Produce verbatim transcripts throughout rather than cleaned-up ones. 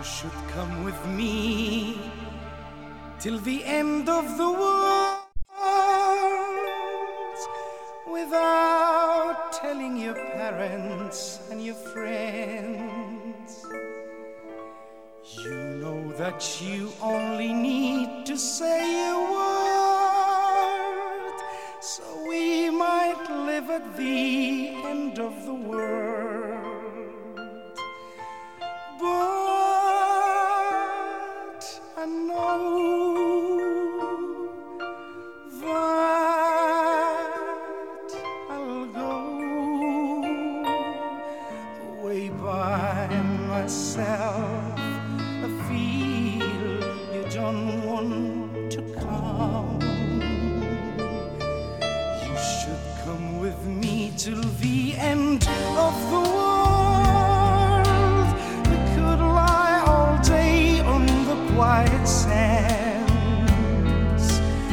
You should come with me till the end of the world without telling your parents and your friends. You know that you only need to say a word, so we might live at the end of the world. But I know that I'll go away by myself. I feel you don't want to come. You should come with me till the end of the world. We could lie all day on the quiet sands.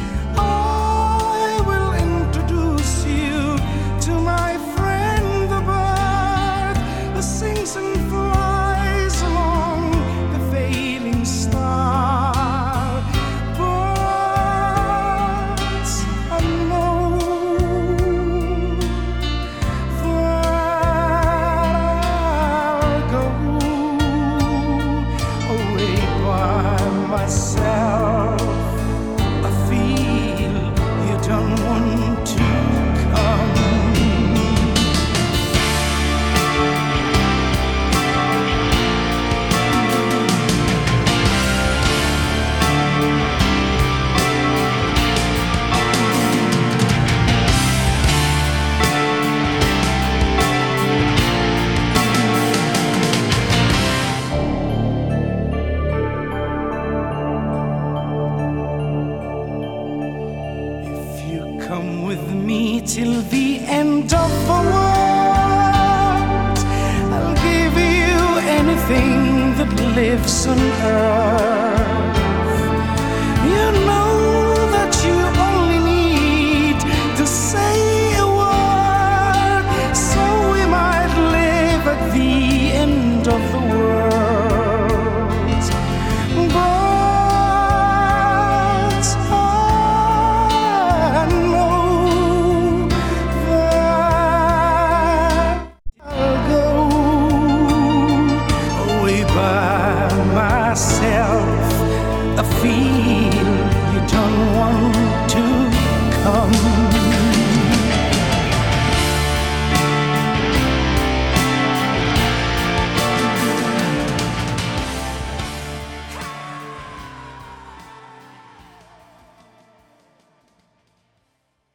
I will introduce you to my friend the bird who sings and flies along the failing star. But I know that I'll go away by myself. I feel you don't want to come. Come with me till the end of the world. I'll give you anything that lives on earth. You know that you only need to say a word, so we might live at the end of the world. But I know that I'll go away by myself. I feel you don't want to come.